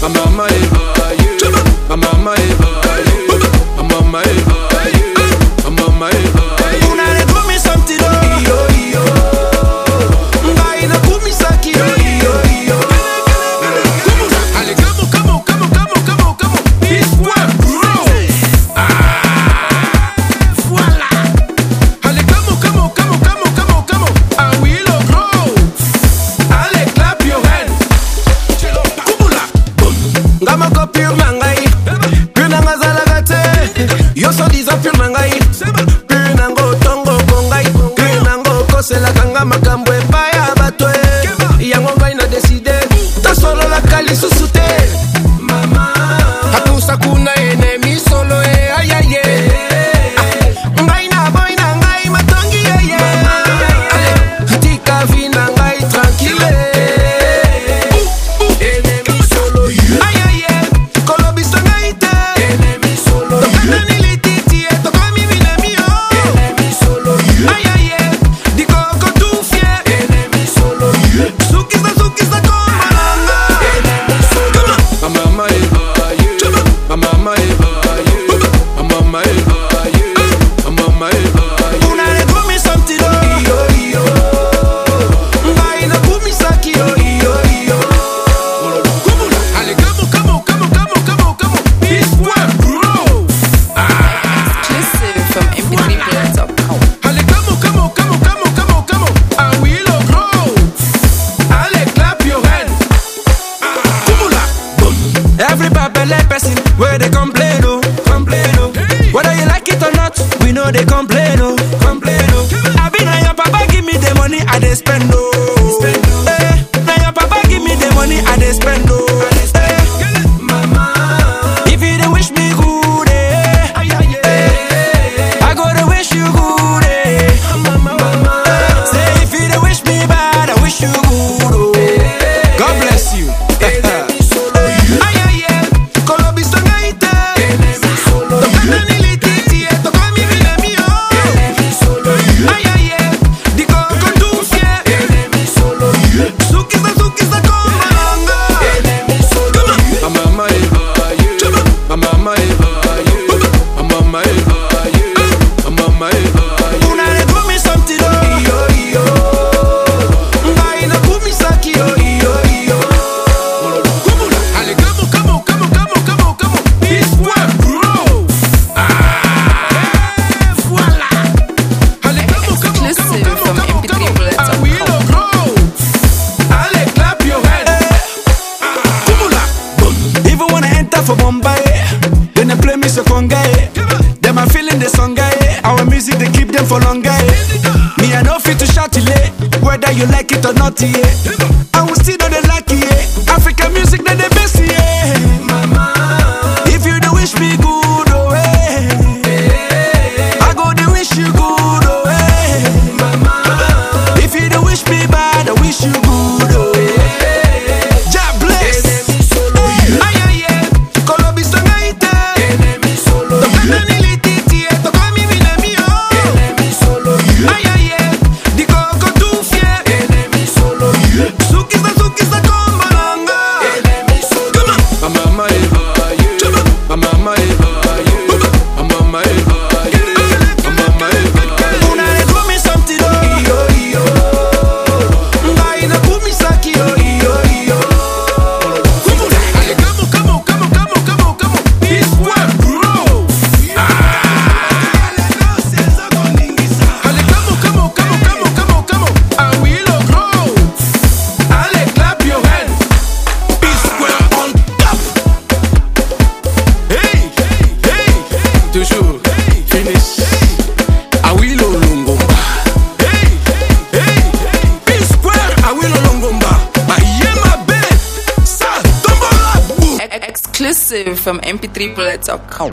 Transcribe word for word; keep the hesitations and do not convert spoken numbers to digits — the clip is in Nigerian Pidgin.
I'm on my I'm on my I'm on my I'm on my Una le do me something yo yo. Ngai na kumi saki yo yo yo. Allez, come on, come on, come on, come on, come on, come on. P-Square, bro. Ah, voilà. Allez, come on, come on, come on, come on, come on, come on. Ah oui, le gros. Allez, clap your hands. Kumula. Ngama ko pure nangai. Pure nanga zalagate. Yo so diza pure nangai. Pure nango tongo kongai. Pure nango kosela kanga makambo epaya batwe. Yango ngai na decide. Ta solo la kali susute. Mama. Hatusa kuna enemy solo e ay ay ay. Ngai na boy na ngai matongi ye ye. Ale, tika vina ngai tranquille. Enemy solo you. Ay ay ay. Kolobisa ngai te. Enemy solo you. Tokana nilititi e tokami vina mio. Enemy solo you. Ay ay ay. Diko ko tu fie. Enemy solo you. Sukisa sukisa komalanga. Enemy solo you. I'm on my I'm on my I'm on my I'm on my Una le do me something yo yo. Ngai na kumi saki yo yo yo. Allez, come on, come on, come on, come on, come on, come on. P-Square, bro. Exclusive from M P three player dot com. Allez, come on, come on, come on, come on, come on, come on. Ah oui, le gros. Allez, clap your hands. Kumula. Every babele person where they complain oh, complain oh. Whether you like it or not, we know they complain oh, complain oh. I be now your papa give me the money I dey spend oh. Eh, now your papa give me the money I dey spend oh. Eh, mama, if you dey wish me good eh, eh, I go to wish you good eh. Mama, say if you dey wish me bad, I wish you good oh. God bless you. Ay ay ay, kolobisa ngai te. Tokana nilititi e tokami vina mio. Ay ay ay, diko ko tu fie. Sukisa sukisa komalanga. I'm on my I'm on my I'm on my I'm on my Una le do me something yo yo. Ngai na kumi saki yo yo yo. Allez, come on, come on, come on, come on, come on, come on. P-Square, bro. Ah, voilà. Allez, come on, come on, come on, come on, come on, come on. Ah oui, le gros. Allez, clap your hands. Kumula. Even when I enter for Bombay, then they play me so conga. Them are feeling the song guy. Our music they keep them for long guy. Me I know fit to shout it, whether you like it or not yeah. I will still know the lucky yeah. African music that they best yeah. Mama, if you don't wish me good oh eh, I go to wish you good oh eh. Mama, if you don't wish me bad, I wish you good oh eh. God bless. Ay ay ay, kolobisa ngai te. Tokana nilititi e tokami vina mio. Ay ay ay, diko ko tu fie. Sukisa sukisa komalanga. I'm on my I'm on my I'm on my I'm on my Una le do me something yo yo. Ngai na kumi saki yo yo yo. Allez, come on, come on, come on, come on, come on, come on. P-Square, bro. Allez, come on, come on, come on, come on, come on, come on. Ah oui, le gros. Allez, clap your hands. P-Square on top. Hey, hey, toujours finish. Ah oui, le longomba. Hey, hey, P-Square, ah oui, le longomba. Ah yeah, ma belle. Ça, tombe là. Exclusive from M P three player dot com.